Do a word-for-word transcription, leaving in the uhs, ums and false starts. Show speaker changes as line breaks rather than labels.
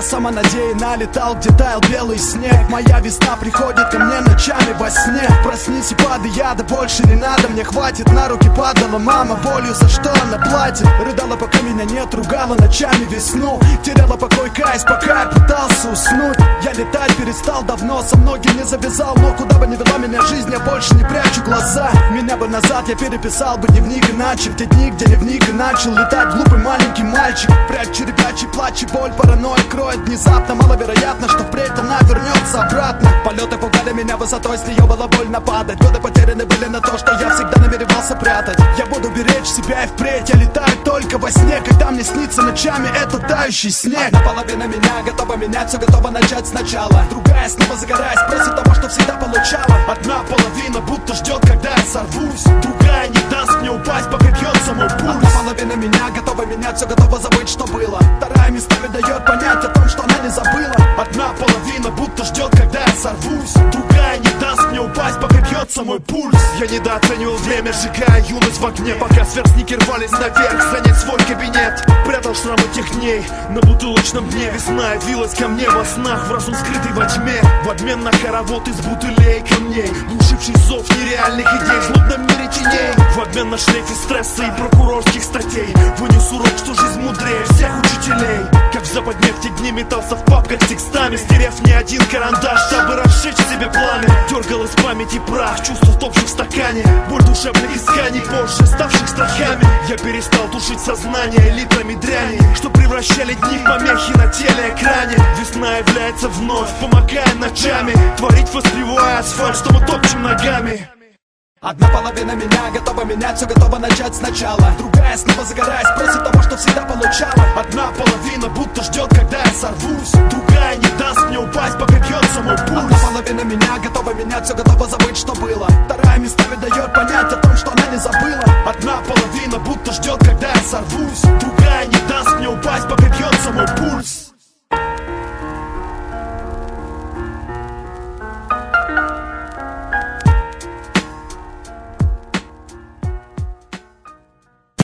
Я самонадеянно летал, где таял белый снег. Моя весна приходит ко мне ночами во сне. Проснись и падай, яда больше не надо, мне хватит. На руки падала мама, болью за что она платит. Рыдала, пока меня нет, ругала ночами весну. Теряла покой, кайс, пока я пытался уснуть. Я летать перестал давно, со многим не завязал. Но куда бы ни вела меня жизнь, я больше не прячу глаза. Меня бы назад, я переписал бы дневник иначе. В те дни, где дневник и начал летать глупый маленький мальчик. Прячь черепячий плач и боль, паранойя кроет внезапно. Маловероятно, что впредь она вернется обратно. Полеты пугали меня высотой, с нее было больно падать. Годы потеряны были на то, что я всегда намеревался прятать. Я буду беречь себя и впредь, я летаю только во сне. Когда мне снится ночами этот тающий снег. Одна половина меня готова менять, все готова начать сначала. Другая снова загораясь, просит того, что всегда получала. Одна половина будто ждет, когда я сорвусь. Другая не даст мне упасть, пока бьется мой пульс. Одна половина меня готова менять, все готова забыть, что было. Вторая местами дает понять о том, что она не забыла. Одна половина будто ждет, когда я сорвусь. Другая не даст мне упасть, пока бьется мой пульс. Я недооценивал время, сжигая юность в огне. Пока сверстники рвались наверх, занять свой кабинет. Прятал шрамы тех дней на бутылочном дне. Весна явилась ко мне во снах, в разум скрытый во тьме. В обмен на хоровод из бутылей и камней, глушивший зов нереальных идей в злобном мире теней. В обмен на шлейфе стресса и прокурорских статей вынес урок, что жизнь мудрее всех учителей. Как в западне в те дни метался в папках с текстами, стерев не один карандаш, чтобы разжечь себе пламя. Дергал из памяти прах, чувств топших в стакане. Боль душевных исканий, позже ставших страхами. Я перестал тушить сознание литрами дряни, что превращали дни в помехи на телеэкране. Весна является вновь, помогая ночами творить, воспевая асфальт, что мы топчем ногами. Одна половина меня готова менять, все готова начать сначала. Другая снова загораясь, просит того, что всегда получала. Одна половина будто ждет, когда я сорвусь. Другая не даст мне упасть, пока бьется мой пульс. Одна половина меня готова менять, все готова забыть, что было. Вторая местами дает понять о том, что она не забыла. Одна половина будто ждет, когда я сорвусь. Другая не даст мне упасть, пока бьется мой пульс.